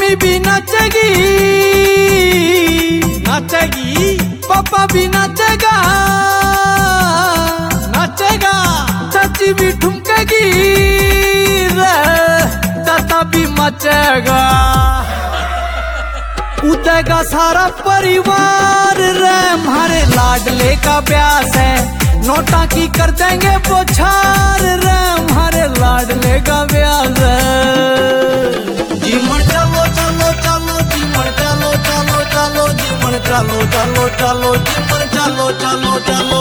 Mummy भी नाचेगी, नाचेगी, पापा भी नाचेगा, नाचेगा, चाची भी ठुमकेगी रे, चाचा भी मचेगा, कूदेगा सारा परिवार रे, हमारे लाडले का ब्यास है, नोटा की कर देंगे बौछार रे, हमारे लाडले का ब्यास है। जीवन चलो चलो चलो, जीवन चलो चलो चलो, जीवन चलो चलो चलो, जीवन चलो चलो चलो।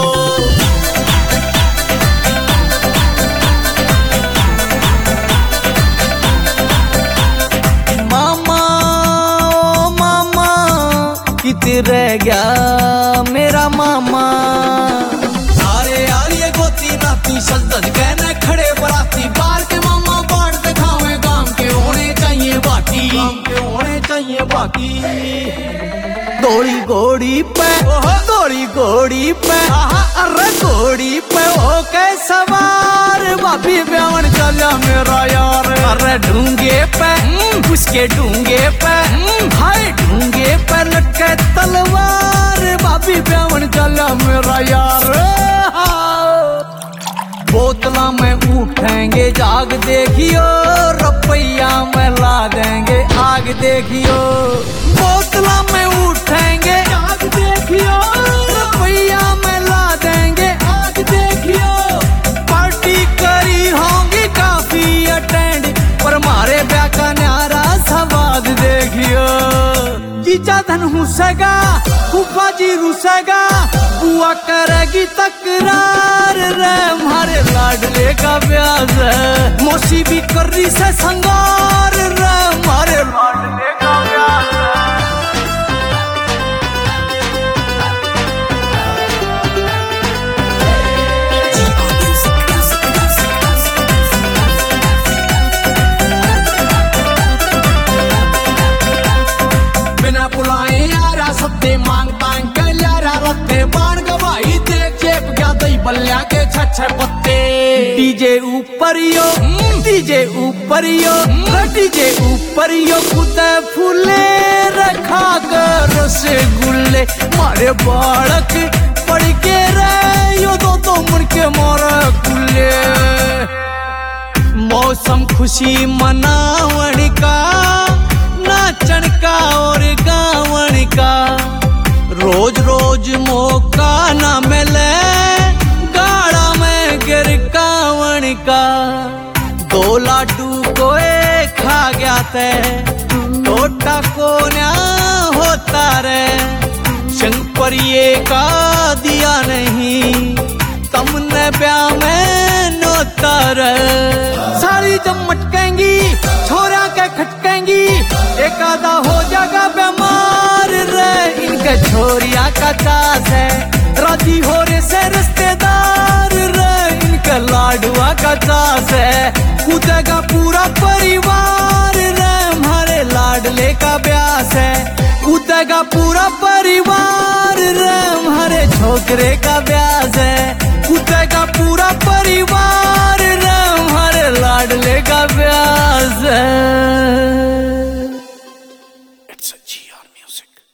मामा ओ मामा किते रह गया मेरा मामा, सारे आलिए गोती नाती सल्तन कहने खड़े बराती, बार के मामा बाढ़ दिखावे गांव के होने चाहिए बाकी, गांव के होने चाहिए बाकी। दौड़ी घोड़ी पे, दौड़ी घोड़ी पे, अरे घोड़ी पे हो के सवार, भाभी ब्यावन चलिया मेरा यार, अरे ढूंगे पे उसके ढूंगे पे, हाय ढूंगे पे लटके तलवार, भाभी ब्यावन चलिया मेरा यार। बोतला में उठेंगे जाग देखियो, रुपया में ला देंगे आग देखियो, बोतला में उठेंगे जाग देखियो, रुपया में ला देंगे आग देखियो, पार्टी करी होंगी काफी अटेंड, पर मारे ब्याह का न्यारा सवाद देखियो, जीजा धन हुसेगा, फूफा जी रुसेगा, बुआ करेगी तकरार रे, हमारे लाडले का ब्यास है, मौसी भी कर रही से संगार रे, हमारे लाडले का ब्यास है। बिना बुलाए यारा सत्ते मांग तांग के यारा रत्ते, बाण गवाही देख चेप गया दही बल्ल्या के छछे पत्ते, डीजे ऊपर यो, डीजे ऊपर यो, डीजे ऊपर यो, कुत्ते फूले रखा कर रसगुल्ले, मारे बालक पड़ के रे यो दो मन के मारे कुल्ले, मौसम खुशी मनावन का, नाचन का और गावन का, रोज रोज मौका न मिले गाड़ा में गिर कावन का, दो लाडू को एक खा गया थे, टोटा को न्या होता रे, शंकरिये का दिया नहीं, तुमने ब्याह में नोता रे, सारी जब मटकेंगी छोरा के खटकेंगी, एक आधा हो जाएगा बीमार रे, इनके छोरिया का चास है, राजी हो रे से रिश्तेदार रे, इनके लाडुआ का चास है, कूदेगा पूरा परिवार रे, हमारे लाडले का ब्यास है, कूदेगा पूरा परिवार रे, हमारे छोकरे का ब्यास है।